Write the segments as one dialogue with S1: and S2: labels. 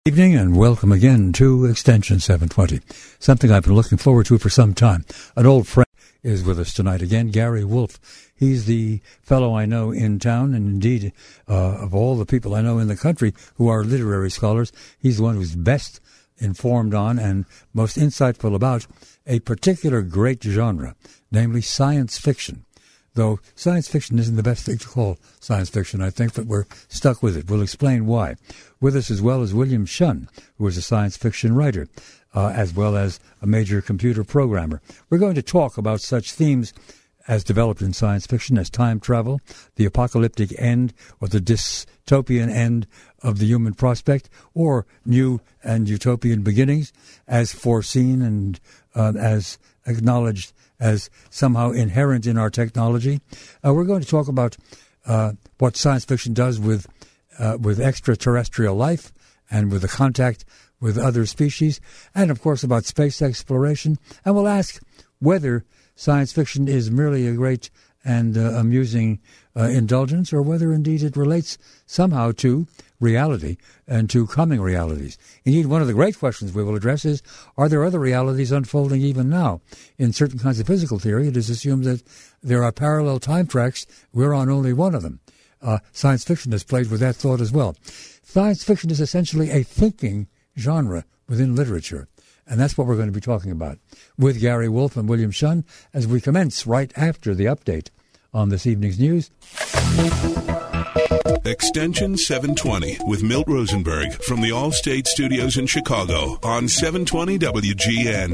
S1: Evening and welcome again to Extension 720, something I've been looking forward to for some time. An old friend is with us tonight again, Gary Wolfe. He's the fellow I know in town, and indeed of all the people I know in the country who are literary scholars, he's the one who's best informed on and most insightful about a particular great genre, namely science fiction. Though science fiction isn't the best thing to call science fiction, I think, but we're stuck with it. We'll explain why. With us as well as William Shunn, who is a science fiction writer, as well as a major computer programmer. We're going to talk about such themes as developed in science fiction as time travel, the apocalyptic end or the dystopian end of the human prospect, or new and utopian beginnings as foreseen and as acknowledged as somehow inherent in our technology. We're going to talk about what science fiction does with extraterrestrial life and with the contact with other species, and of course about space exploration. And we'll ask whether science fiction is merely a great and amusing indulgence, or whether indeed it relates somehow to reality and to coming realities. Indeed, one of the great questions we will address is, are there other realities unfolding even now? In certain kinds of physical theory, it is assumed that there are parallel time tracks. We're on only one of them. Science fiction has played with that thought as well. Science fiction is essentially a thinking genre within literature, and that's what we're going to be talking about with Gary Wolfe and William Shunn as we commence right after the update on this evening's news.
S2: Extension 720 with Milt Rosenberg from the Allstate Studios in Chicago on 720 WGN.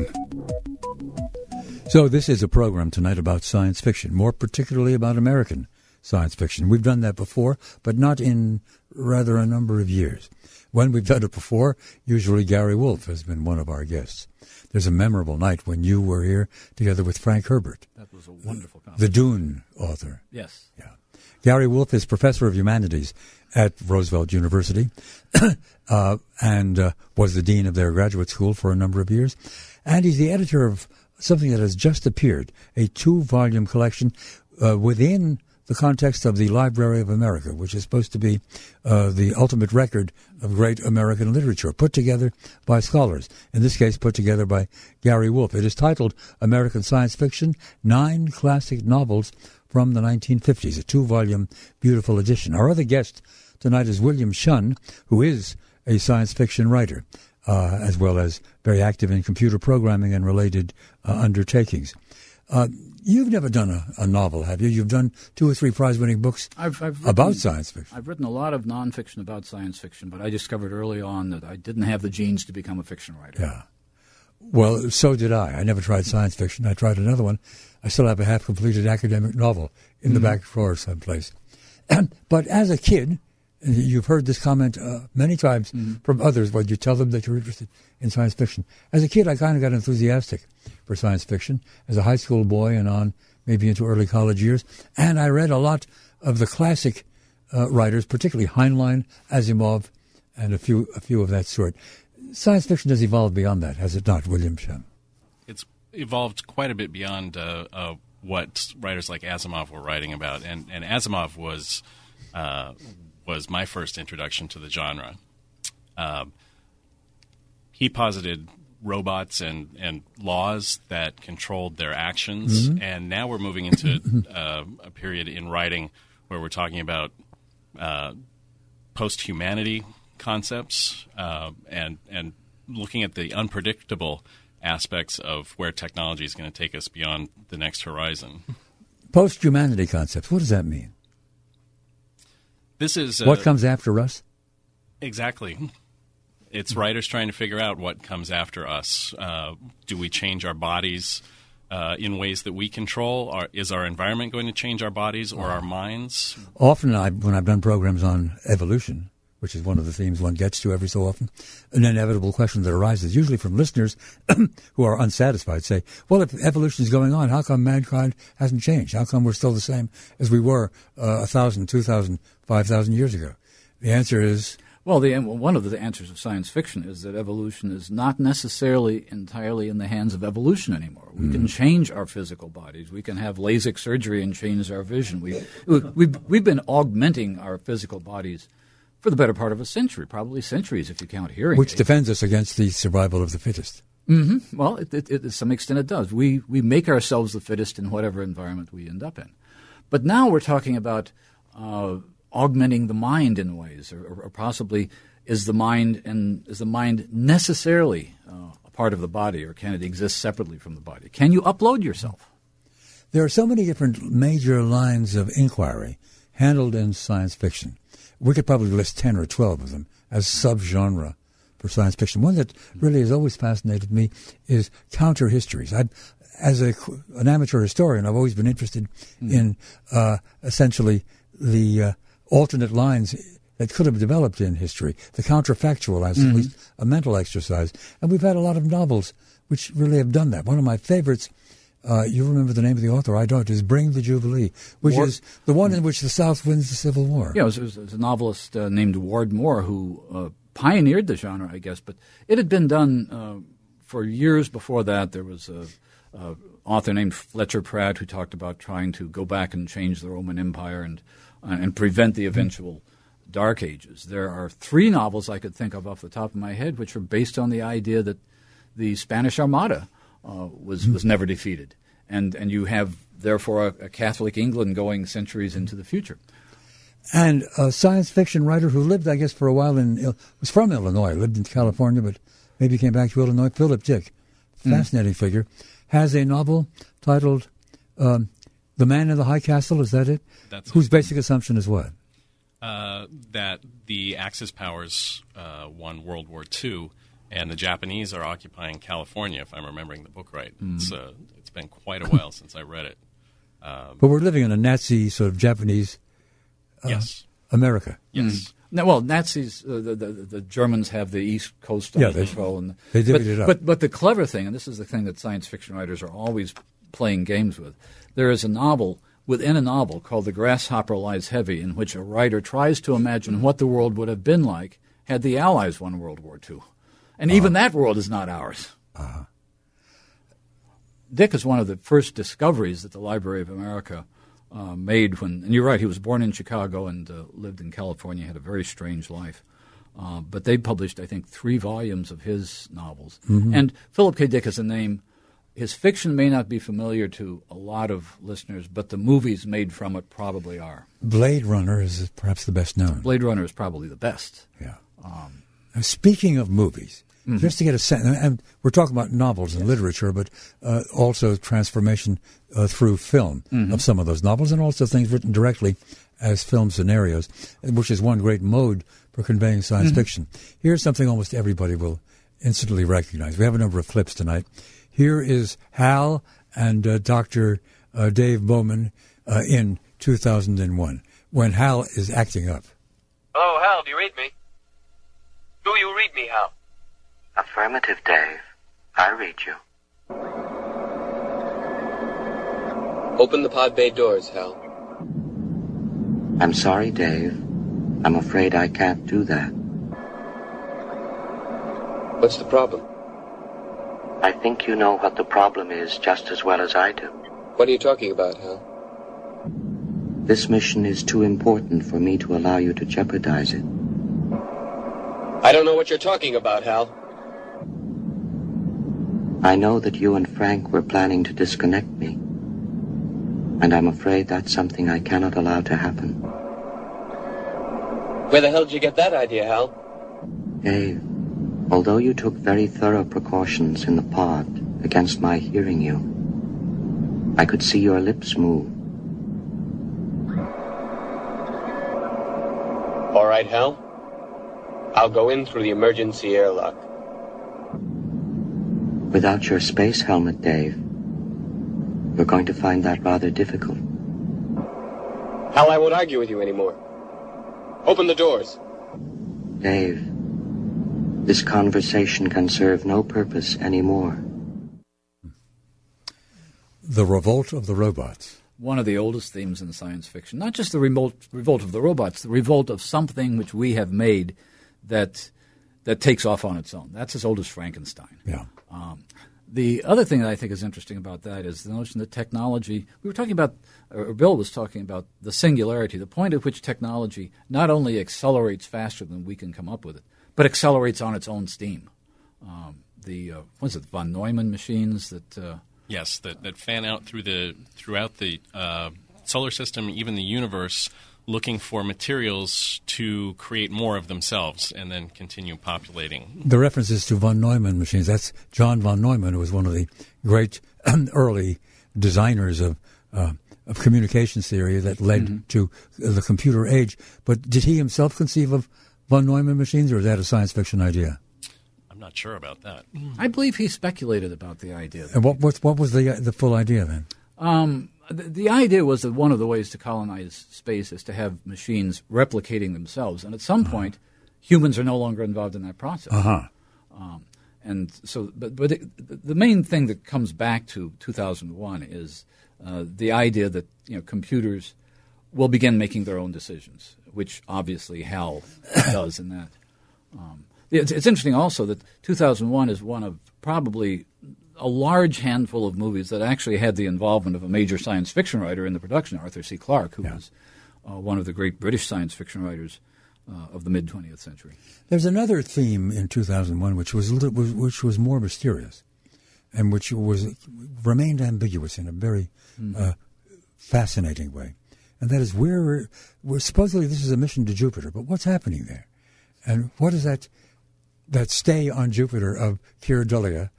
S1: So this is a program tonight about science fiction, more particularly about American science fiction. We've done that before, but not in rather a number of years. When we've done it before, usually Gary Wolfe has been one of our guests. There's a memorable night when you were here together with Frank Herbert.
S3: That was a wonderful conference.
S1: The Dune author.
S3: Yes.
S1: Yeah. Gary Wolfe is professor of humanities at Roosevelt University and was the dean of their graduate school for a number of years. And he's the editor of something that has just appeared, a 2-volume collection within the context of the Library of America, which is supposed to be the ultimate record of great American literature, put together by scholars, in this case put together by Gary Wolfe. It is titled American Science Fiction, 9 Classic Novels from the 1950s, a 2-volume beautiful edition. Our other guest tonight is William Shunn, who is a science fiction writer, as well as very active in computer programming and related undertakings. You've never done a novel, have you? You've done 2 or 3 prize-winning books about science fiction.
S3: I've written a lot of nonfiction about science fiction, but I discovered early on that I didn't have the genes to become a fiction writer.
S1: Yeah. Well, so did I. I never tried science fiction. I tried another one. I still have a half-completed academic novel in the back drawer someplace. But as a kid, and you've heard this comment many times from others when you tell them that you're interested in science fiction. As a kid, I kind of got enthusiastic for science fiction as a high school boy and on maybe into early college years. And I read a lot of the classic writers, particularly Heinlein, Asimov, and a few of that sort. Science fiction has evolved beyond that, has it not, William Shunn?
S4: It's evolved quite a bit beyond what writers like Asimov were writing about, and Asimov was my first introduction to the genre. He posited robots and laws that controlled their actions, and now we're moving into a period in writing where we're talking about post-humanity concepts and looking at the unpredictable aspects of where technology is going to take us beyond the next horizon.
S1: Post-humanity concepts, what does that mean?
S4: This is
S1: what comes after us?
S4: Exactly. It's writers trying to figure out what comes after us. Do we change our bodies in ways that we control? Is our environment going to change our bodies or our minds?
S1: Often when I've done programs on evolution, which is one of the themes one gets to every so often, an inevitable question that arises, usually from listeners who are unsatisfied, say, well, if evolution is going on, how come mankind hasn't changed? How come we're still the same as we were 1,000, 2,000, 5,000 years ago? The answer is...
S3: Well, one of the answers of science fiction is that evolution is not necessarily entirely in the hands of evolution anymore. We can change our physical bodies. We can have LASIK surgery and change our vision. We've been augmenting our physical bodies for the better part of a century, probably centuries if you count hearing
S1: Which
S3: aids.
S1: defends us against the survival of the fittest.
S3: Mm-hmm. Well, to some extent it does. We make ourselves the fittest in whatever environment we end up in. But now we're talking about augmenting the mind in ways, or possibly is the mind necessarily a part of the body, or can it exist separately from the body? Can you upload yourself?
S1: There are so many different major lines of inquiry handled in science fiction. We could probably list 10 or 12 of them as subgenre for science fiction. One that really has always fascinated me is counter-histories. As an amateur historian, I've always been interested in essentially the alternate lines that could have developed in history, the counterfactual as at least a mental exercise. And we've had a lot of novels which really have done that. One of my favorites, you remember the name of the author, I don't, is Bring the Jubilee, which is the one in which the South wins the Civil War.
S3: Yeah, it was a novelist named Ward Moore who pioneered the genre, I guess, but it had been done for years before that. There was an author named Fletcher Pratt who talked about trying to go back and change the Roman Empire and prevent the eventual Dark Ages. There are 3 novels I could think of off the top of my head which are based on the idea that the Spanish Armada was never defeated, and you have therefore a Catholic England going centuries into the future.
S1: And a science fiction writer who lived, I guess, for a while was from Illinois, lived in California, but maybe came back to Illinois. Philip Dick, fascinating figure, has a novel titled "The Man in the High Castle." Is that it?
S4: That's
S1: Whose basic assumption is what?
S4: That the Axis powers won World War II, and the Japanese are occupying California, if I'm remembering the book right. It's been quite a while since I read it.
S1: But we're living in a Nazi sort of Japanese
S4: yes.
S1: America.
S4: Yes.
S3: No, well, Nazis, the Germans have the East Coast under control. And
S1: they divvied it up.
S3: But the clever thing, and this is the thing that science fiction writers are always playing games with, there is a novel within a novel called The Grasshopper Lies Heavy, in which a writer tries to imagine what the world would have been like had the Allies won World War II. And even that world is not ours. Dick is one of the first discoveries that the Library of America made when, and you're right, he was born in Chicago and lived in California, had a very strange life. But they published, I think, 3 volumes of his novels. And Philip K. Dick is a name. His fiction may not be familiar to a lot of listeners, but the movies made from it probably are.
S1: Blade Runner is perhaps the best known.
S3: Blade Runner is probably the best.
S1: Yeah. Now, speaking of movies, just to get a sense, and we're talking about novels and literature, but also transformation through film of some of those novels, and also things written directly as film scenarios, which is one great mode for conveying science fiction. Here's something almost everybody will instantly recognize. We have a number of clips tonight. Here is Hal and Dr. Dave Bowman in 2001, when Hal is acting up.
S5: Hello, Hal, do you read me? Do you read me, Hal?
S6: Affirmative, Dave. I read you.
S5: Open the pod bay doors, Hal.
S6: I'm sorry, Dave. I'm afraid I can't do that.
S5: What's the problem?
S6: I think you know what the problem is just as well as I do.
S5: What are you talking about, Hal?
S6: This mission is too important for me to allow you to jeopardize it.
S5: I don't know what you're talking about, Hal.
S6: I know that you and Frank were planning to disconnect me, and I'm afraid that's something I cannot allow to happen.
S5: Where the hell did you get that idea, Hal?
S6: Dave, although you took very thorough precautions in the pod against my hearing you, I could see your lips move.
S5: All right, Hal. I'll go in through the emergency airlock.
S6: Without your space helmet, Dave, you're going to find that rather difficult.
S5: Hal, I won't argue with you anymore. Open the doors.
S6: Dave, this conversation can serve no purpose anymore.
S1: The Revolt of the Robots.
S3: One of the oldest themes in science fiction. Not just the revolt of the robots, the revolt of something which we have made that takes off on its own. That's as old as Frankenstein.
S1: Yeah.
S3: The other thing that I think is interesting about that is the notion that technology, we were talking about, or Bill was talking about the singularity, the point at which technology not only accelerates faster than we can come up with it, but accelerates on its own steam. What is it, von Neumann machines that...
S4: Yes, that fan out throughout the solar system, even the universe, looking for materials to create more of themselves and then continue populating.
S1: The references to von Neumann machines, that's John von Neumann, who was one of the great early designers of communications theory that led to the computer age. But did he himself conceive of von Neumann machines, or is that a science fiction idea?
S4: I'm not sure about that.
S3: I believe he speculated about the idea.
S1: And what was the full idea then?
S3: The idea was that one of the ways to colonize space is to have machines replicating themselves, and at some point, humans are no longer involved in that process. And so, but the main thing that comes back to 2001 is the idea that computers will begin making their own decisions, which obviously HAL does in that. It's interesting also that 2001 is one of probably a large handful of movies that actually had the involvement of a major science fiction writer in the production, Arthur C. Clarke, who was one of the great British science fiction writers of the mid-20th century.
S1: There's another theme in 2001 which was more mysterious and which remained ambiguous in a very fascinating way. And that is we're supposedly this is a mission to Jupiter, but what's happening there? And what is that stay on Jupiter of Keir Dullea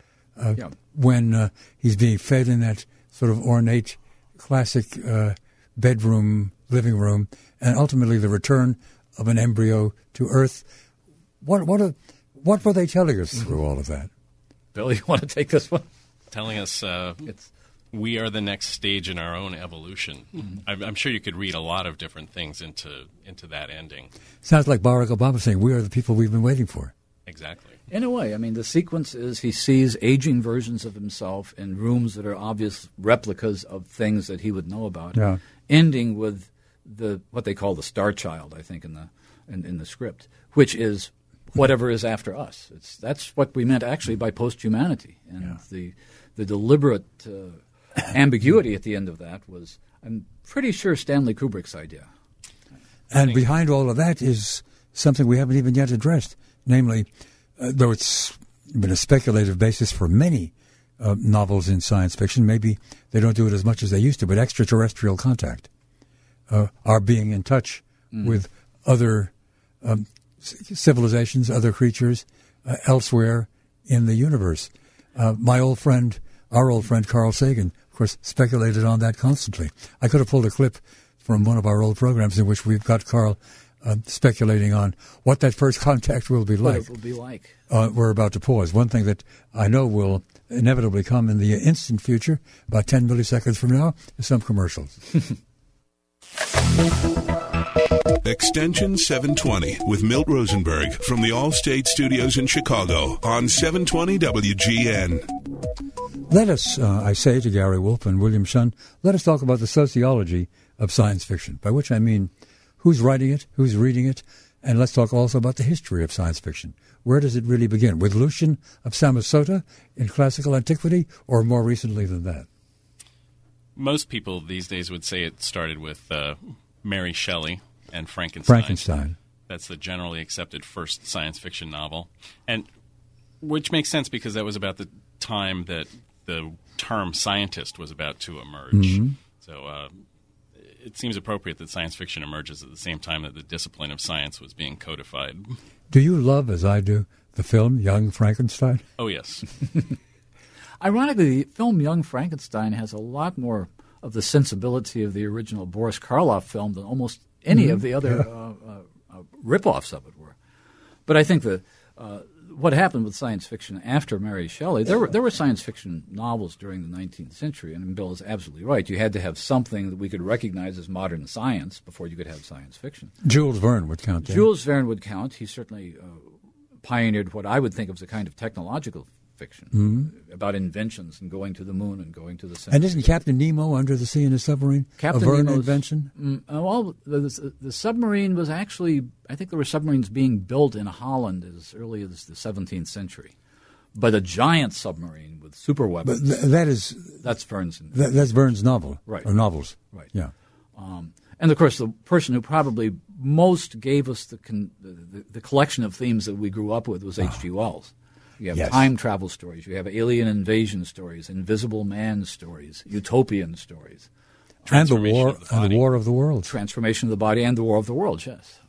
S1: when he's being fed in that sort of ornate, classic bedroom, living room, and ultimately the return of an embryo to Earth? What were they telling us through all of that?
S3: Bill, you want to take this one?
S4: Telling us we are the next stage in our own evolution. I'm sure you could read a lot of different things into that ending.
S1: Sounds like Barack Obama saying, we are the people we've been waiting for.
S4: Exactly.
S3: In a way. I mean, the sequence is he sees aging versions of himself in rooms that are obvious replicas of things that he would know about, ending with what they call the Star Child, I think, in the script, which is whatever is after us. That's what we meant actually by post-humanity. And the deliberate ambiguity at the end of that was, I'm pretty sure, Stanley Kubrick's idea.
S1: And behind all of that is something we haven't even yet addressed, namely, though it's been a speculative basis for many novels in science fiction, maybe they don't do it as much as they used to, but extraterrestrial contact, our being in touch with other civilizations, other creatures elsewhere in the universe. Our old friend Carl Sagan, of course, speculated on that constantly. I could have pulled a clip from one of our old programs in which we've got Carl speculating on what that first contact will be like.
S3: What it will be like.
S1: We're about to pause. One thing that I know will inevitably come in the instant future, about 10 milliseconds from now, is some commercials.
S2: Extension 720 with Milt Rosenberg from the Allstate Studios in Chicago on 720 WGN.
S1: Let us, I say to Gary Wolf and William Shunn, let us talk about the sociology of science fiction, by which I mean who's writing it, who's reading it, and let's talk also about the history of science fiction. Where does it really begin? With Lucian of Samosata in classical antiquity, or more recently than that?
S4: Most people these days would say it started with Mary Shelley and Frankenstein. That's the generally accepted first science fiction novel, and which makes sense because that was about the time that the term scientist was about to emerge. So it seems appropriate that science fiction emerges at the same time that the discipline of science was being codified.
S1: Do you love, as I do, the film Young Frankenstein?
S4: Oh, yes.
S3: Ironically, the film Young Frankenstein has a lot more of the sensibility of the original Boris Karloff film than almost any of the other rip-offs of it were. But I think that what happened with science fiction after Mary Shelley, there were science fiction novels during the 19th century, and Bill is absolutely right. You had to have something that we could recognize as modern science before you could have science fiction.
S1: Jules Verne would count there.
S3: Jules Verne would count. He certainly pioneered what I would think of as a kind of technological fiction about inventions and going to the moon and going to the sun.
S1: And isn't Captain Nemo under the sea in a submarine a Verne invention?
S3: Well, the submarine was actually, I think there were submarines being built in Holland as early as the 17th century. But a giant submarine with super weapons.
S1: But
S3: that's Verne's.
S1: That's Verne's novel,
S3: right?
S1: Or novels,
S3: right?
S1: Yeah.
S3: And of course, the person who probably most gave us the collection of themes that we grew up with was H.G. Wells. You have time travel stories. You have alien invasion stories, Invisible Man stories, utopian stories,
S1: and the War of the Worlds.
S3: Transformation of the body and the War of the Worlds. Yes,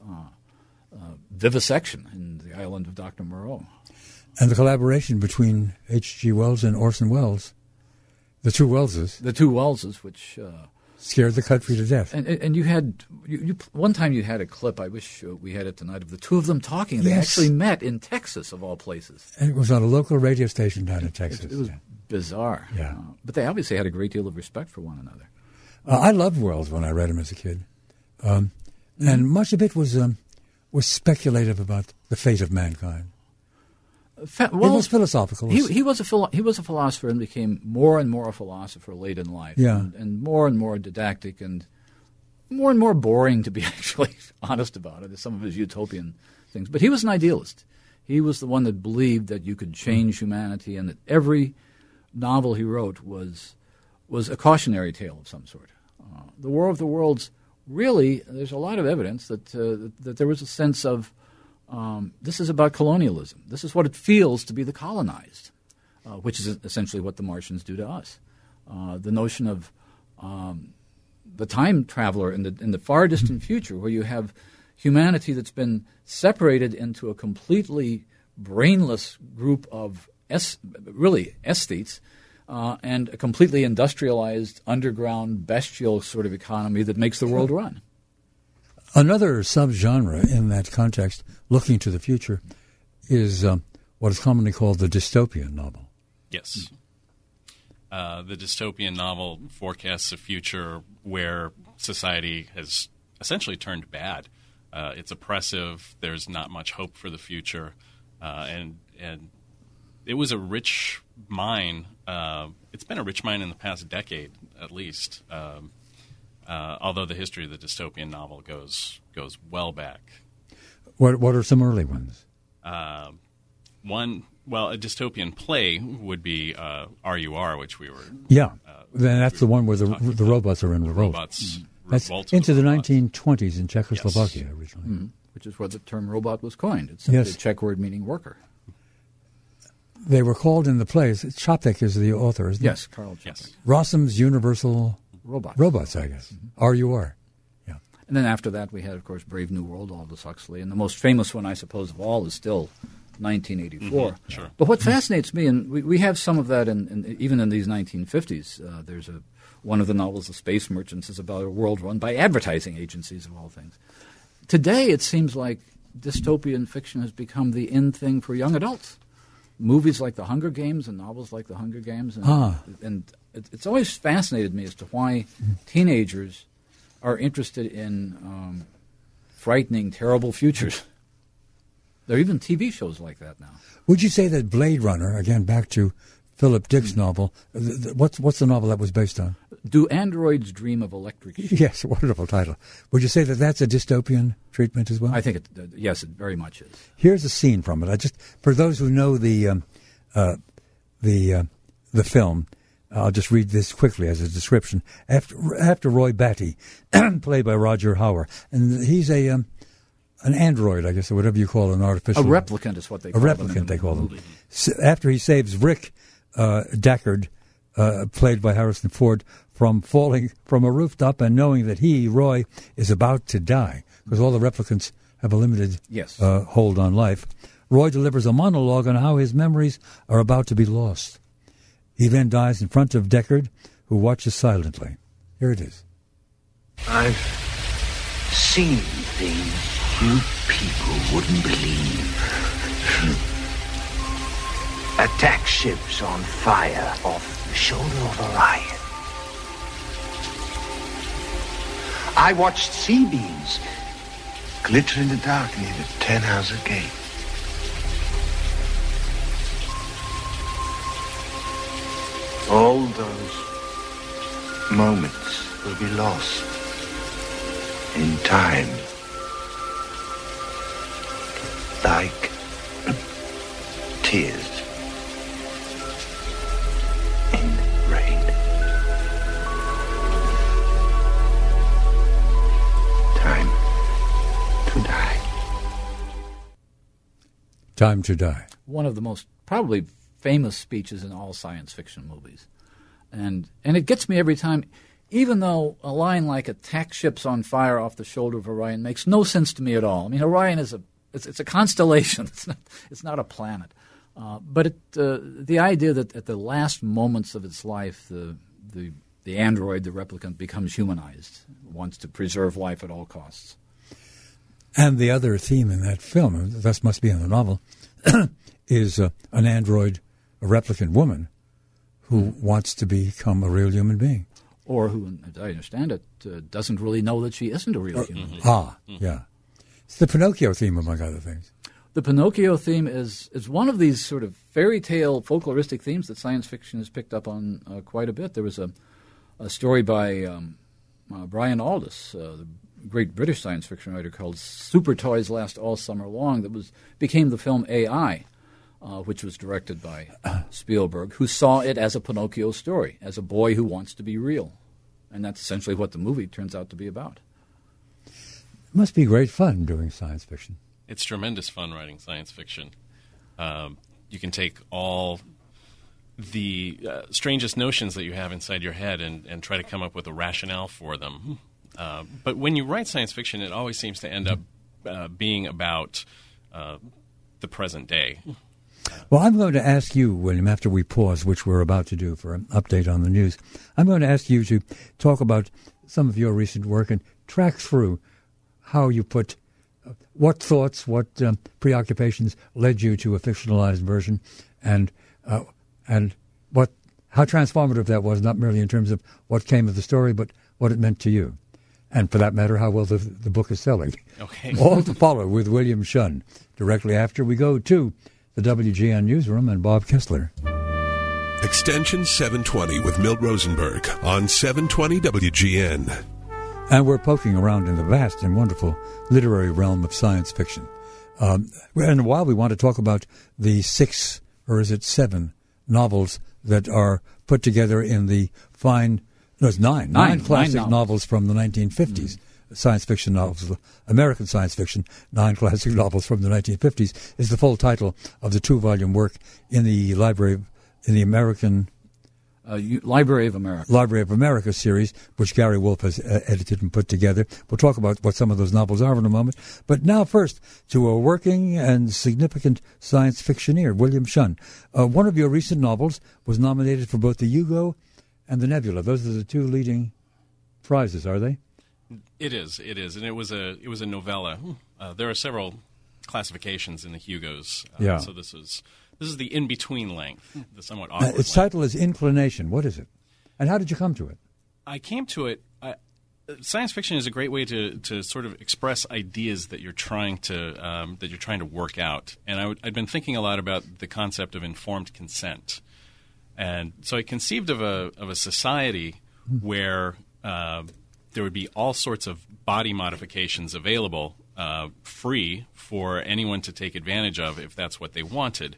S3: Vivisection in The Island of Dr. Moreau,
S1: and the collaboration between H.G. Wells and Orson Welles, the two Welleses, which scared the country to death.
S3: And you had one time you had a clip. I wish we had it tonight of the two of them talking. They actually met in Texas, of all places.
S1: And it was on a local radio station down in Texas.
S3: It was bizarre.
S1: Yeah.
S3: But they obviously had a great deal of respect for one another.
S1: I loved Wells when I read him as a kid, and much of it was speculative about the fate of mankind. It was philosophical.
S3: He was a philosopher and became more and more a philosopher late in life.
S1: Yeah.
S3: And more didactic and more boring, to be actually honest about it, as some of his utopian things. But he was an idealist. He was the one that believed that you could change humanity, and that every novel he wrote was a cautionary tale of some sort. The War of the Worlds, really, there's a lot of evidence that there was a sense of this is about colonialism. This is what it feels to be the colonized, which is essentially what the Martians do to us. The notion of the time traveler in the far distant future, where you have humanity that's been separated into a completely brainless group of aesthetes, and a completely industrialized, underground, bestial sort of economy that makes the world run.
S1: Another subgenre in that context, looking to the future, is what is commonly called the dystopian novel.
S4: Yes. The dystopian novel forecasts a future where society has essentially turned bad. It's oppressive. There's not much hope for the future. And it was a rich mine. It's been a rich mine in the past decade, at least. Although the history of the dystopian novel goes well back.
S1: What are some early ones?
S4: A dystopian play would be RUR, which we were.
S1: Yeah, then that's the one where the robots are in revolt. That's into the 1920s in Czechoslovakia originally.
S3: Mm-hmm. Which is where the term robot was coined. It's simply a Czech word meaning worker.
S1: They were called in the plays. Čapek is the author, isn't
S3: Yes, Karl Čapek.
S4: Yes.
S1: Rossum's Universal Robots, I guess.
S3: Mm-hmm.
S1: RUR. Yeah.
S3: And then after that, we had, of course, Brave New World, Aldous Huxley. And the most famous one, I suppose, of all is still 1984.
S4: Mm-hmm. Sure.
S3: But what fascinates me, and we have some of that even in these 1950s, there's one of the novels, The Space Merchants, is about a world run by advertising agencies, of all things. Today, it seems like dystopian fiction has become the in thing for young adults. Movies like The Hunger Games and novels like The Hunger Games. And it's always fascinated me as to why teenagers are interested in frightening, terrible futures. There are even TV shows like that now.
S1: Would you say that Blade Runner, again, back to Philip Dick's novel, what's the novel that was based on?
S3: Do Androids Dream of Electric Sheep?
S1: Yes, wonderful title. Would you say that that's a dystopian treatment as well?
S3: I think yes, it very much is.
S1: Here's a scene from it. For those who know the film, I'll just read this quickly as a description. After Roy Batty, played by Roger Hauer, and he's an android, I guess, or whatever you call an artificial.
S3: A replicant is what they call him.
S1: A replicant, they call him. After he saves Rick Deckard, played by Harrison Ford, from falling from a rooftop and knowing that Roy, is about to die, because all the replicants have a limited hold on life, Roy delivers a monologue on how his memories are about to be lost. He then dies in front of Deckard, who watches silently. Here it is.
S7: I've seen things you people wouldn't believe. Attack ships on fire off the shoulder of Orion. I watched C-beams glitter in the dark near the Tannhauser Gate. All those moments will be lost in time. Like tears
S1: Time to Die.
S3: One of the most probably famous speeches in all science fiction movies. And it gets me every time, even though a line like "attack ships on fire off the shoulder of Orion" makes no sense to me at all. I mean, Orion is it's a constellation. It's not a planet. But the idea that at the last moments of its life, the android, the replicant, becomes humanized, wants to preserve life at all costs.
S1: And the other theme in that film, that must be in the novel, is an android, a replicant woman who wants to become a real human being.
S3: Or who, as I understand it, doesn't really know that she isn't a real human being.
S1: Yeah. It's the Pinocchio theme, among other things.
S3: The Pinocchio theme is one of these sort of fairy tale folkloristic themes that science fiction has picked up on quite a bit. There was a story by Brian Aldiss, the great British science fiction writer, called "Super Toys Last All Summer Long," that became the film AI, which was directed by Spielberg, who saw it as a Pinocchio story, as a boy who wants to be real. And that's essentially what the movie turns out to be about.
S1: It must be great fun doing science fiction.
S4: It's tremendous fun writing science fiction. You can take all the strangest notions that you have inside your head and try to come up with a rationale for them. But when you write science fiction, it always seems to end up being about the present day.
S1: Well, I'm going to ask you, William, after we pause, which we're about to do for an update on the news, I'm going to ask you to talk about some of your recent work and track through how you put what thoughts, what preoccupations led you to a fictionalized version, and how transformative that was, not merely in terms of what came of the story, but what it meant to you. And for that matter, how well the book is selling.
S4: Okay.
S1: All to follow with William Shunn, directly after we go to the WGN Newsroom and Bob Kessler.
S2: Extension 720 with Milt Rosenberg on 720 WGN.
S1: And we're poking around in the vast and wonderful literary realm of science fiction. And while we want to talk about the 6, or is it 7, novels that are put together in the nine classic novels from the 1950s. Science fiction novels, American science fiction, 9 classic novels from the 1950s, is the full title of the 2-volume work in the American
S3: Library of America.
S1: Library of America series, which Gary Wolf has edited and put together. We'll talk about what some of those novels are in a moment. But now first, to a working and significant science fictioneer, William Shunn. One of your recent novels was nominated for both the Hugo and the Nebula. Those are the 2 leading prizes, are they?
S4: It is, and it was a novella. There are several classifications in the Hugos. So this is the in-between length, the somewhat awkward
S1: its title is Inclination. What is it? And how did you come to it?
S4: I came to it. Science fiction is a great way to sort of express ideas that you're trying to work out. And I'd been thinking a lot about the concept of informed consent, and so I conceived of a society where there would be all sorts of body modifications available, free for anyone to take advantage of if that's what they wanted.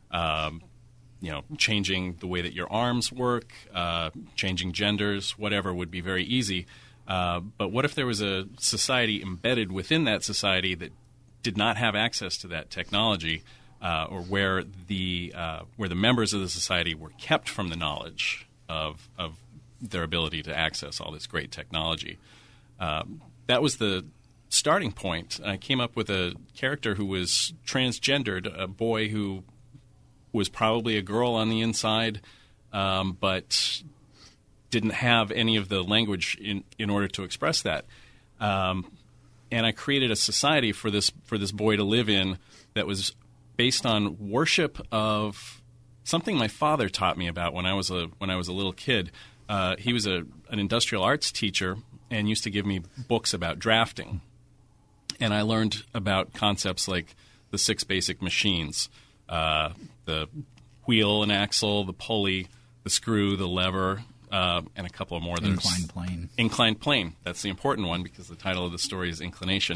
S4: Changing the way that your arms work, changing genders, whatever would be very easy. But what if there was a society embedded within that society that did not have access to that technology, or where the members of the society were kept from the knowledge of their ability to access all this great technology? That was the starting point. I came up with a character who was transgendered, a boy who was probably a girl on the inside, but didn't have any of the language in order to express that. And I created a society for this boy to live in that was based on worship of something my father taught me about when I was a little kid. He was an industrial arts teacher and used to give me books about drafting. And I learned about concepts like the 6 basic machines. The wheel and axle, the pulley, the screw, the lever, and a couple of more.
S3: Inclined plane.
S4: Inclined plane. That's the important one because the title of the story is Inclination.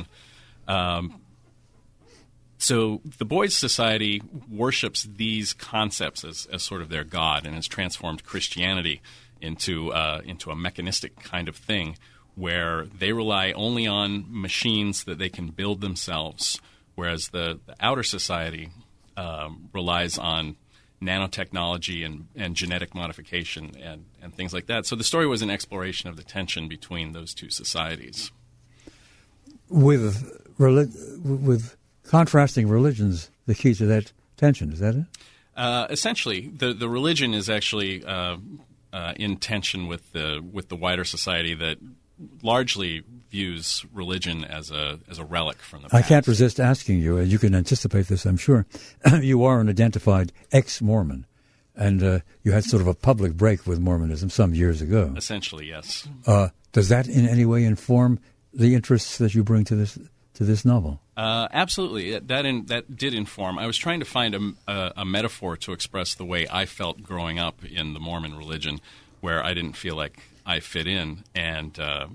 S4: So the Boys Society worships these concepts as sort of their god and has transformed Christianity into a mechanistic kind of thing where they rely only on machines that they can build themselves, whereas the outer society relies on nanotechnology and genetic modification and things like that. So the story was an exploration of the tension between those two societies.
S1: With contrasting religions, the key to that tension, is that it?
S4: Essentially, the religion is actually in tension with the wider society that largely views religion as a relic from the past.
S1: I can't resist asking you, and you can anticipate this, I'm sure. You are an identified ex-Mormon, and you had sort of a public break with Mormonism some years ago.
S4: Essentially, yes.
S1: Does that in any way inform the interests that you bring to this novel?
S4: Absolutely. That did inform. I was trying to find a metaphor to express the way I felt growing up in the Mormon religion, where I didn't feel like I fit in, and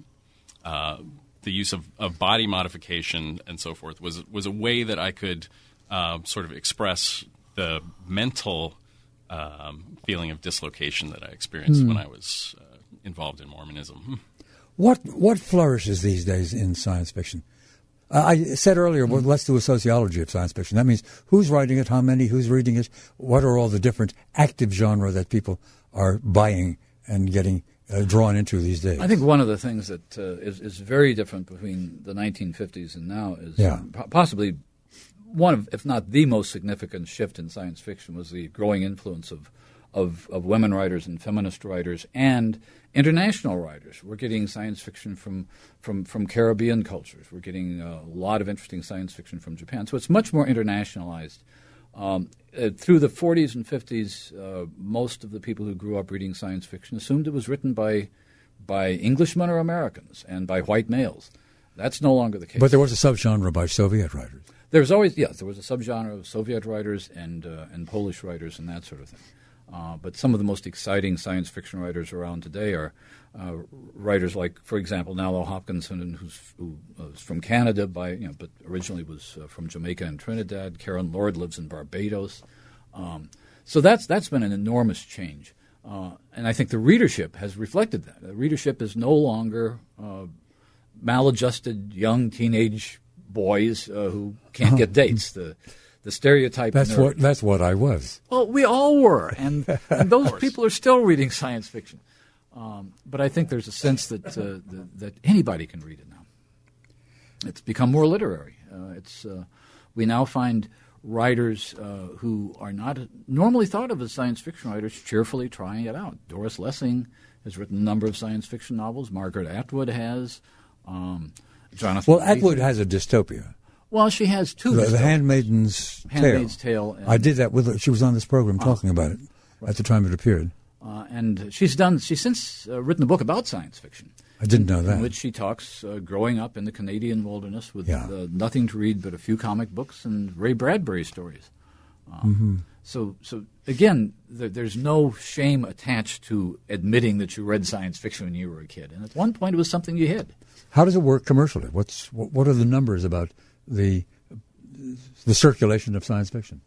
S4: the use of body modification and so forth was a way that I could sort of express the mental feeling of dislocation that I experienced when I was involved in Mormonism.
S1: What flourishes these days in science fiction? I said earlier, well, let's do a sociology of science fiction. That means who's writing it, how many, who's reading it, what are all the different active genre that people are buying and getting drawn into these days.
S3: I think one of the things that is very different between the 1950s and now is possibly one of, if not the most significant shift in science fiction was the growing influence of women writers and feminist writers and international writers. We're getting science fiction from Caribbean cultures. We're getting a lot of interesting science fiction from Japan. So it's much more internationalized. Through the 40s and 50s, most of the people who grew up reading science fiction assumed it was written by Englishmen or Americans and by white males. That's no longer the case.
S1: But there was a subgenre by Soviet writers.
S3: There was always, yes, there was a subgenre of Soviet writers and Polish writers and that sort of thing. But some of the most exciting science fiction writers around today are writers like, for example, Nalo Hopkinson, who is from Canada, but originally was from Jamaica and Trinidad. Karen Lord lives in Barbados. So that's been an enormous change. And I think the readership has reflected that. The readership is no longer maladjusted young teenage boys who can't get dates. The stereotype.
S1: That's what I was.
S3: Well, we all were, and those people are still reading science fiction. But I think there's a sense that anybody can read it now. It's become more literary. We now find writers who are not normally thought of as science fiction writers cheerfully trying it out. Doris Lessing has written a number of science fiction novels. Margaret Atwood has. Jonathan.
S1: Well, Atwood has a dystopia.
S3: Well, she has two.
S1: The Handmaid's
S3: Tale.
S1: I did that with her. She was on this program talking about it at the time it appeared.
S3: And she's since written a book about science fiction.
S1: I didn't know that.
S3: In which she talks growing up in the Canadian wilderness with nothing to read but a few comic books and Ray Bradbury stories. So again, there's no shame attached to admitting that you read science fiction when you were a kid. And at one point, it was something you hid.
S1: How does it work commercially? What are the numbers about the circulation of science fiction?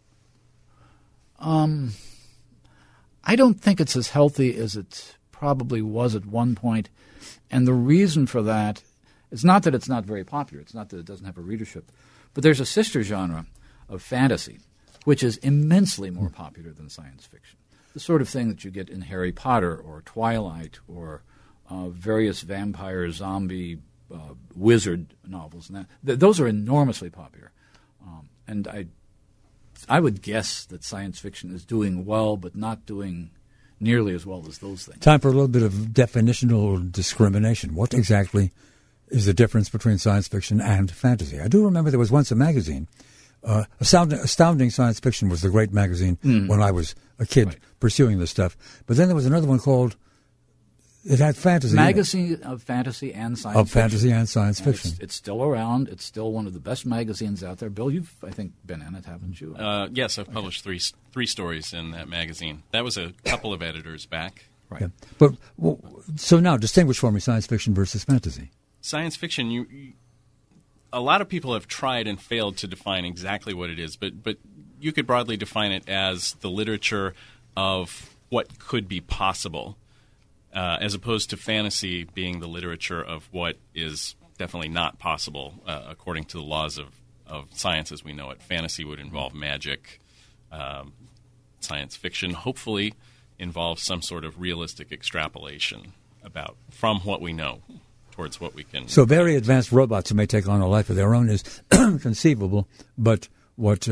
S3: I don't think it's as healthy as it probably was at one point. And the reason for that is not that it's not very popular. It's not that it doesn't have a readership. But there's a sister genre of fantasy, which is immensely more popular than science fiction. The sort of thing that you get in Harry Potter or Twilight or various vampire, zombie, wizard novels. And those are enormously popular. And I would guess that science fiction is doing well, but not doing nearly as well as those things.
S1: Time for a little bit of definitional discrimination. What exactly is the difference between science fiction and fantasy? I do remember there was once a magazine. Astounding Science Fiction was the great magazine when I was a kid pursuing this stuff. But then there was another one called, it had fantasy.
S3: Magazine of fantasy and science fiction.
S1: Of fantasy and science fiction.
S3: It's still around. It's still one of the best magazines out there. Bill, you've, I think, been in it, haven't you?
S4: Yes, I've published three stories in that magazine. That was a couple of editors back.
S3: Right.
S1: Yeah. But so now, distinguish for me science fiction versus fantasy.
S4: Science fiction, a lot of people have tried and failed to define exactly what it is, but you could broadly define it as the literature of what could be possible. As opposed to fantasy being the literature of what is definitely not possible according to the laws of science as we know it. Fantasy would involve magic, Science fiction hopefully involves some sort of realistic extrapolation from what we know towards what we can.
S1: So very advanced robots who may take on a life of their own is conceivable, but what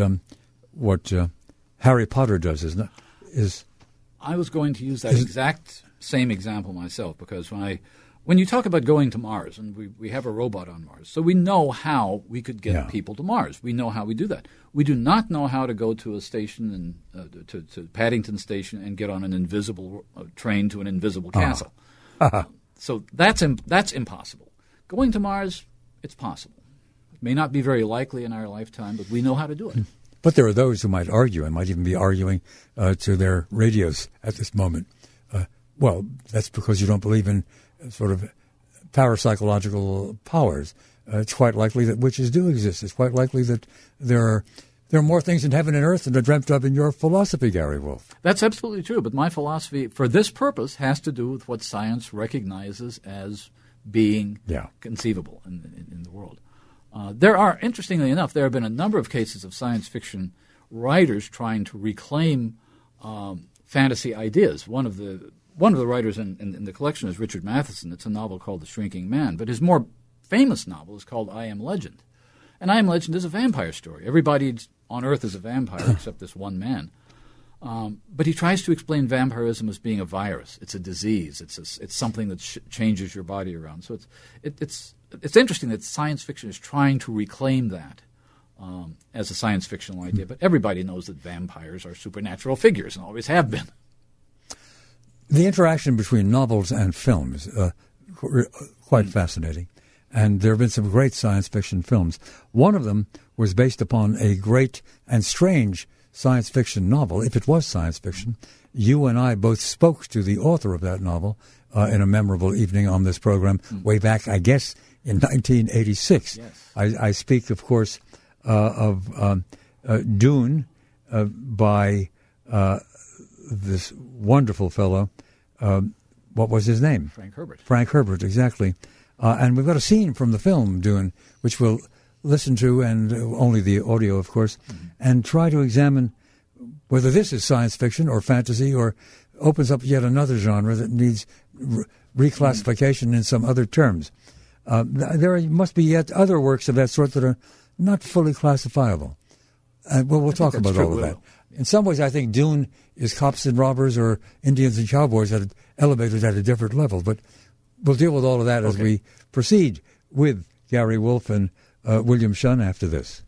S1: Harry Potter does is.
S3: I was going to use that same example myself, because when you talk about going to Mars, and we have a robot on Mars, so we know how we could get people to Mars. We know how we do that. We do not know how to go to a station to Paddington Station and get on an invisible train to an invisible castle. So that's impossible. Going to Mars, it's possible. It may not be very likely in our lifetime, but we know how to do it.
S1: But there are those who might argue, and might even be arguing to their radios at this moment. Well, that's because you don't believe in sort of parapsychological powers. It's quite likely that witches do exist. It's quite likely that there are more things in heaven and earth than are dreamt of in your philosophy, Gary Wolf.
S3: That's absolutely true. But my philosophy, for this purpose, has to do with what science recognizes as being conceivable in the world. Interestingly enough, there have been a number of cases of science fiction writers trying to reclaim fantasy ideas. One of the writers in the collection is Richard Matheson. It's a novel called The Shrinking Man. But his more famous novel is called I Am Legend. And I Am Legend is a vampire story. Everybody on Earth is a vampire except this one man. But he tries to explain vampirism as being a virus. It's a disease. It's something that changes your body around. So it's interesting that science fiction is trying to reclaim that as a science fictional idea. But everybody knows that vampires are supernatural figures and always have been.
S1: The interaction between novels and film is quite fascinating. And there have been some great science fiction films. One of them was based upon a great and strange science fiction novel. If it was science fiction, you and I both spoke to the author of that novel in a memorable evening on this program way back, I guess, in 1986.
S3: Yes.
S1: I speak, of course, of Dune by this wonderful fellow. What was his name?
S3: Frank Herbert.
S1: Frank Herbert, exactly. And we've got a scene from the film Dune, which we'll listen to, and only the audio, of course, and try to examine whether this is science fiction or fantasy or opens up yet another genre that needs reclassification in some other terms. There must be yet other works of that sort that are not fully classifiable. We'll talk about all of that. In some ways, I think Dune is cops and robbers or Indians and cowboys that are elevated at a different level. But we'll deal with all of that as we proceed with Gary Wolf and William Shunn after this.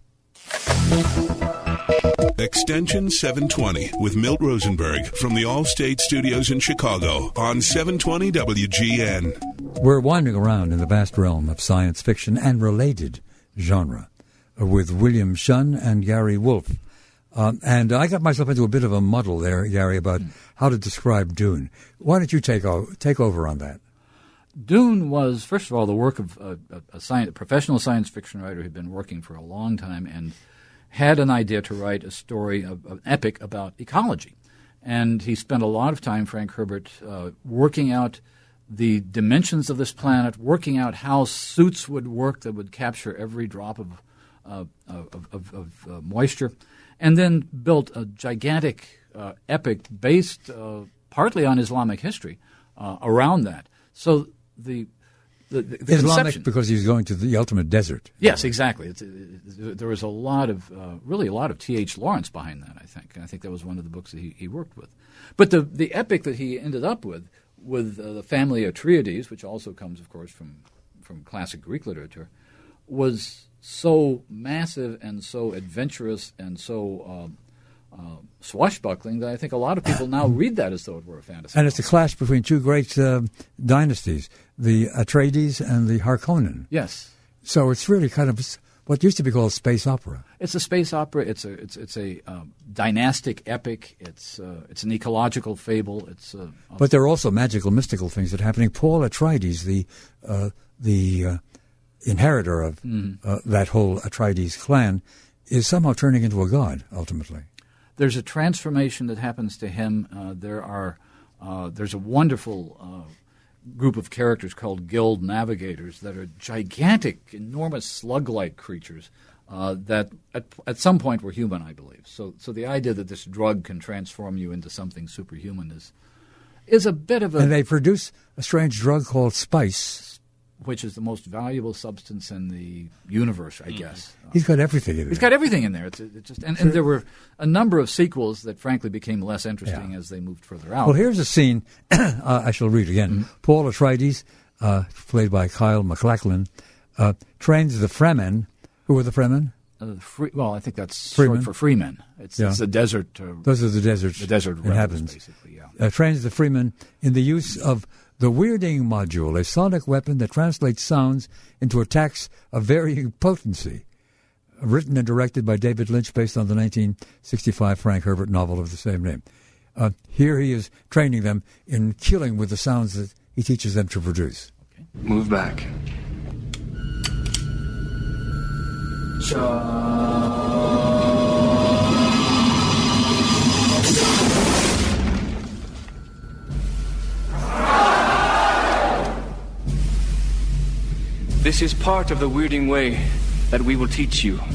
S2: Extension 720 with Milt Rosenberg from the Allstate Studios in Chicago on 720 WGN.
S1: We're wandering around in the vast realm of science fiction and related genre with William Shunn and Gary Wolf. And I got myself into a bit of a muddle there, Gary, about how to describe Dune. Why don't you take over on that?
S3: Dune was, first of all, the work of a professional science fiction writer who'd been working for a long time and had an idea to write a story, an epic about ecology. And he spent a lot of time, Frank Herbert, working out the dimensions of this planet, working out how suits would work that would capture every drop of moisture, and then built a gigantic epic based partly on Islamic history around that. So the
S1: Islamic because he's going to the ultimate desert.
S3: Yes, exactly. There was a lot of T.H. Lawrence behind that, I think. And I think that was one of the books that he worked with. But the epic that he ended up with the family Atreides, which also comes, of course, from classic Greek literature, was so massive and so adventurous and so swashbuckling that I think a lot of people now read that as though it were a fantasy.
S1: And it's a clash between two great dynasties, the Atreides and the Harkonnen.
S3: Yes.
S1: So it's really kind of what used to be called space opera.
S3: It's a space opera. It's a dynastic epic. It's an ecological fable.
S1: But there are also magical, mystical things that are happening. Paul Atreides, the inheritor of that whole Atreides clan, is somehow turning into a god ultimately.
S3: There's a transformation that happens to him. There's a wonderful group of characters called Guild Navigators that are gigantic, enormous slug-like creatures that at some point were human, I believe. So the idea that this drug can transform you into something superhuman is a bit of a...
S1: And they produce a strange drug called spice,
S3: which is the most valuable substance in the universe, I guess.
S1: He's got everything in there.
S3: He's got everything in there. It's just, and there were a number of sequels that, frankly, became less interesting as they moved further out.
S1: Well, here's a scene I shall read again. Paul Atreides, played by Kyle MacLachlan, trains the Fremen. Who are the Fremen?
S3: I think that's
S1: Freemen.
S3: short for freemen. It's the desert.
S1: Those are the desert
S3: rebels, basically, yeah.
S1: Trains the Fremen in the use of the Weirding Module, a sonic weapon that translates sounds into attacks of varying potency. Written and directed by David Lynch based on the 1965 Frank Herbert novel of the same name. Here he is training them in killing with the sounds that he teaches them to produce.
S8: Okay. Move back. This is part of the Weirding Way that we will teach you.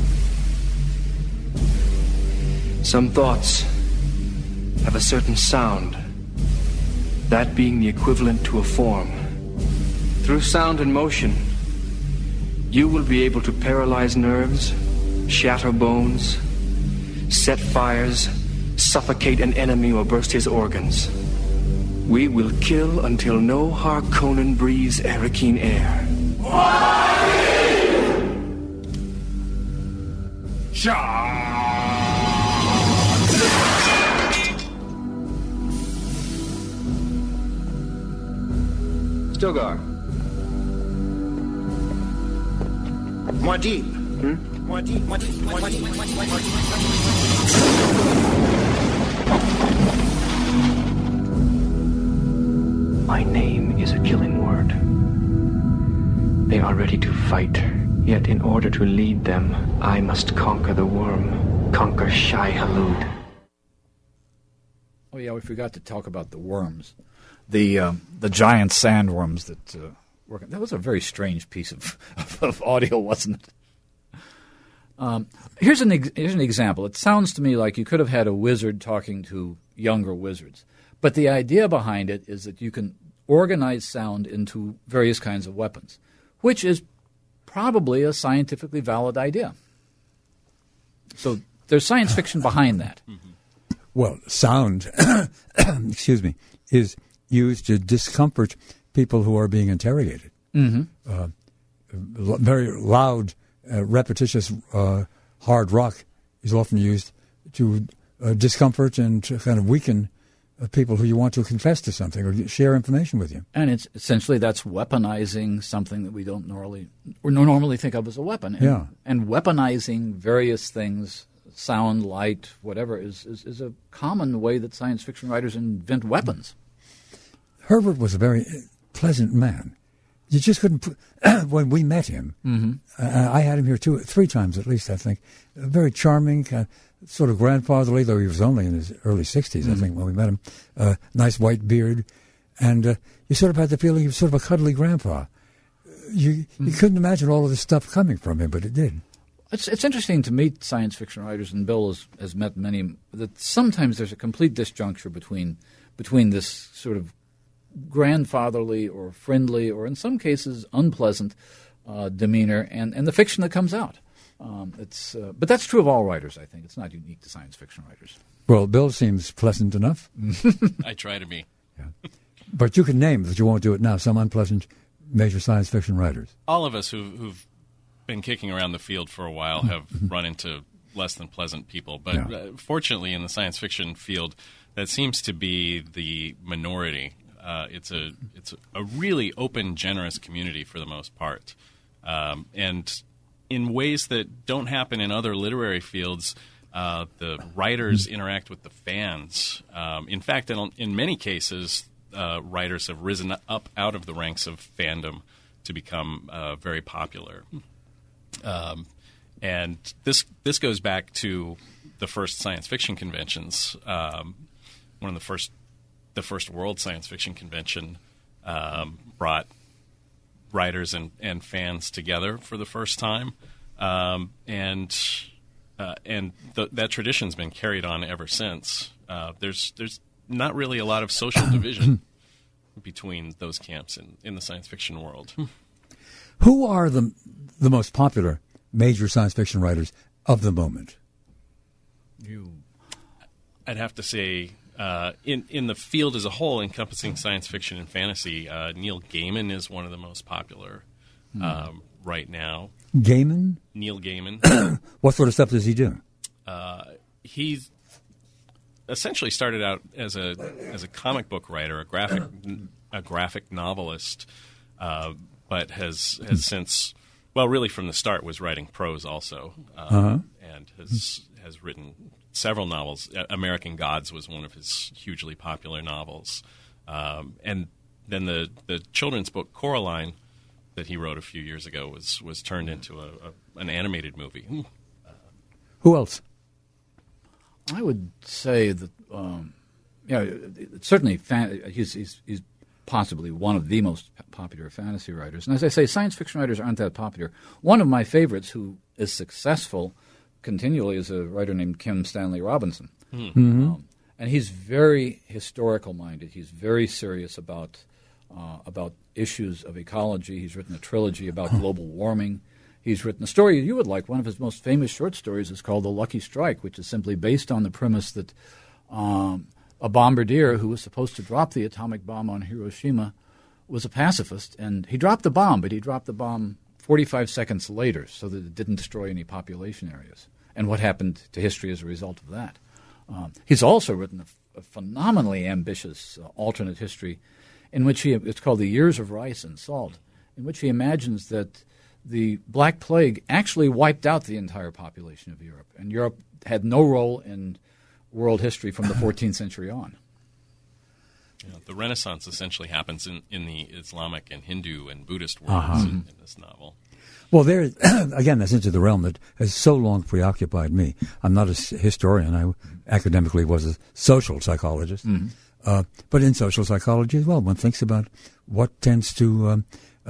S8: Some thoughts have a certain sound, that being the equivalent to a form. Through sound and motion, you will be able to paralyze nerves, shatter bones, set fires, suffocate an enemy or burst his organs. We will kill until no Harkonnen breathes Arakeen air. Stilgar.
S5: More deep. More deep, more deep, more deep, more deep, more deep.
S8: My name is a killing word. They are ready to fight, yet in order to lead them, I must conquer the worm, conquer Shai Hulud.
S3: Oh yeah, we forgot to talk about the worms, the giant sandworms that work. That was a very strange piece of audio, wasn't it? Here's an example. It sounds to me like you could have had a wizard talking to younger wizards, but the idea behind it is that you can organize sound into various kinds of weapons, which is probably a scientifically valid idea. So there's science fiction behind that.
S1: Well, sound, excuse me, is used to discomfort people who are being interrogated. Very loud, repetitious, hard rock is often used to discomfort and to kind of weaken people who you want to confess to something or share information with you.
S3: And it's essentially that's weaponizing something that we don't normally think of as a weapon. And, and weaponizing various things, sound, light, whatever, is a common way that science fiction writers invent weapons.
S1: Herbert was a very pleasant man. You just couldn't put, when we met him, I had him here 3 times at least, I think. Very charming, sort of grandfatherly, though he was only in his early 60s, I think, when we met him. Nice white beard. And you sort of had the feeling he was sort of a cuddly grandpa. You couldn't imagine all of this stuff coming from him, but it did.
S3: It's interesting to meet science fiction writers, and Bill has met many, that sometimes there's a complete disjuncture between this sort of grandfatherly or friendly or in some cases unpleasant demeanor and the fiction that comes out. But that's true of all writers, I think. It's not unique to science fiction writers.
S1: Well, Bill seems pleasant enough.
S4: I try to be.
S1: Yeah. But you can name, but you won't do it now, some unpleasant major science fiction writers.
S4: All of us who've been kicking around the field for a while have run into less than pleasant people. But fortunately in the science fiction field, that seems to be the minority. It's a really open, generous community for the most part. And in ways that don't happen in other literary fields, the writers interact with the fans. In fact, in many cases, writers have risen up out of the ranks of fandom to become very popular. And this goes back to the first science fiction conventions. One of the first World Science Fiction Convention brought writers and fans together for the first time. that tradition's been carried on ever since. There's not really a lot of social division between those camps in the science fiction world.
S1: Who are the most popular major science fiction writers of the moment?
S4: I'd have to say, in the field as a whole, encompassing science fiction and fantasy, Neil Gaiman is one of the most popular right now.
S1: Gaiman?
S4: Neil Gaiman.
S1: What sort of stuff does he do?
S4: He's essentially started out as a comic book writer, a graphic novelist, but has since, well, really from the start was writing prose also, and has written several novels. American Gods was one of his hugely popular novels, and then the children's book Coraline that he wrote a few years ago was turned into an animated movie.
S1: Who else?
S3: I would say that certainly he's possibly one of the most popular fantasy writers. And as I say, science fiction writers aren't that popular. One of my favorites who is successful continually is a writer named Kim Stanley Robinson.
S1: Mm-hmm.
S3: And he's very historical minded. He's very serious about issues of ecology. He's written a trilogy about global warming. He's written a story you would like. One of his most famous short stories is called The Lucky Strike, which is simply based on the premise that a bombardier who was supposed to drop the atomic bomb on Hiroshima was a pacifist, and he dropped the bomb, but he dropped the bomb 45 seconds later so that it didn't destroy any population areas, and what happened to history as a result of that. He's also written a phenomenally ambitious alternate history in which it's called The Years of Rice and Salt, in which he imagines that the Black Plague actually wiped out the entire population of Europe, and Europe had no role in world history from the 14th century on.
S4: The Renaissance essentially happens in the Islamic and Hindu and Buddhist worlds in this novel.
S1: Well, there again, that's into the realm that has so long preoccupied me. I'm not a historian. I academically was a social psychologist. But in social psychology as well, one thinks about what tends to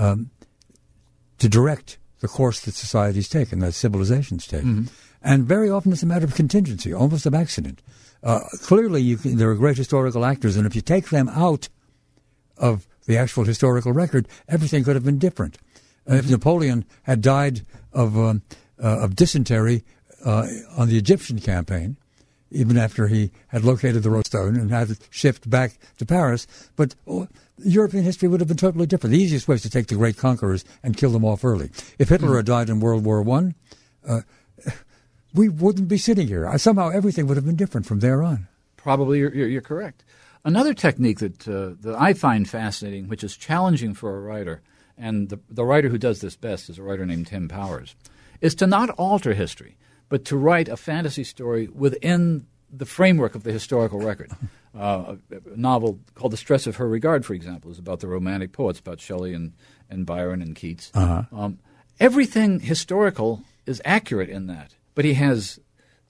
S1: direct the course that societies take and that civilizations take. And very often it's a matter of contingency, almost of accident. Clearly, there are great historical actors, and if you take them out of the actual historical record, everything could have been different. If Napoleon had died of dysentery on the Egyptian campaign, even after he had located the Rosestone and had it shipped back to Paris, but European history would have been totally different. The easiest way is to take the great conquerors and kill them off early. If Hitler had died in World War I, we wouldn't be sitting here. Somehow everything would have been different from there on.
S3: Probably you're correct. Another technique that I find fascinating, which is challenging for a writer, and the writer who does this best is a writer named Tim Powers, is to not alter history, but to write a fantasy story within the framework of the historical record. A novel called The Stress of Her Regard, for example, is about the Romantic poets, about Shelley and Byron and Keats. Everything historical is accurate in that, but he has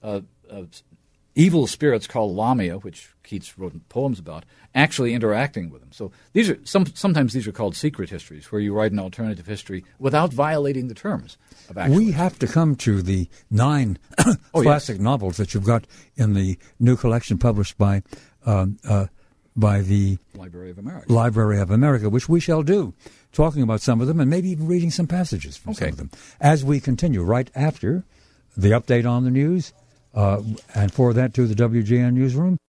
S3: evil spirits called Lamia, which Keats wrote poems about, actually interacting with him. So these are sometimes these are called secret histories, where you write an alternative history without violating the terms of actual
S1: We have to come to the 9 classic novels that you've got in the new collection published by the Library of America, which we shall do, talking about some of them and maybe even reading some passages from some of them as we continue right after the update on the news, and for that to the WGN Newsroom.